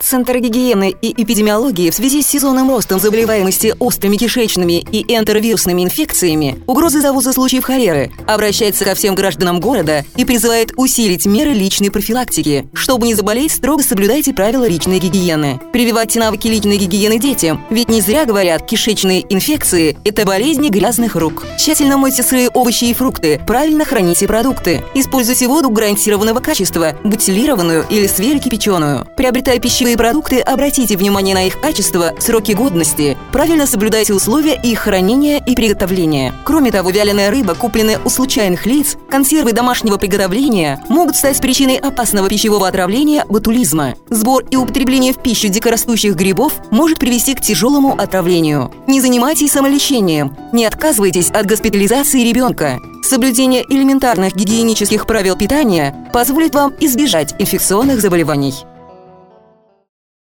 Центр гигиены и эпидемиологии в связи с сезонным ростом заболеваемости острыми кишечными и энтеровирусными инфекциями, угрозы завоза случаев холеры, обращается ко всем гражданам города и призывает усилить меры личной профилактики. Чтобы не заболеть, строго соблюдайте правила личной гигиены. Прививайте навыки личной гигиены детям, ведь не зря говорят, кишечные инфекции – это болезни грязных рук. Тщательно мойте сырые овощи и фрукты, правильно храните продукты. Используйте воду гарантированного качества, бутилированную или свежекипяченую. Приобретая пищевые продукты, обратите внимание на их качество, сроки годности. Правильно соблюдайте условия их хранения и приготовления. Кроме того, вяленая рыба, купленная у случайных лиц, консервы домашнего приготовления могут стать причиной опасного пищевого отравления ботулизма. Сбор и употребление в пищу дикорастущих грибов может привести к тяжелому отравлению. Не занимайтесь самолечением. Не отказывайтесь от госпитализации ребенка. Соблюдение элементарных гигиенических правил питания позволит вам избежать инфекционных заболеваний.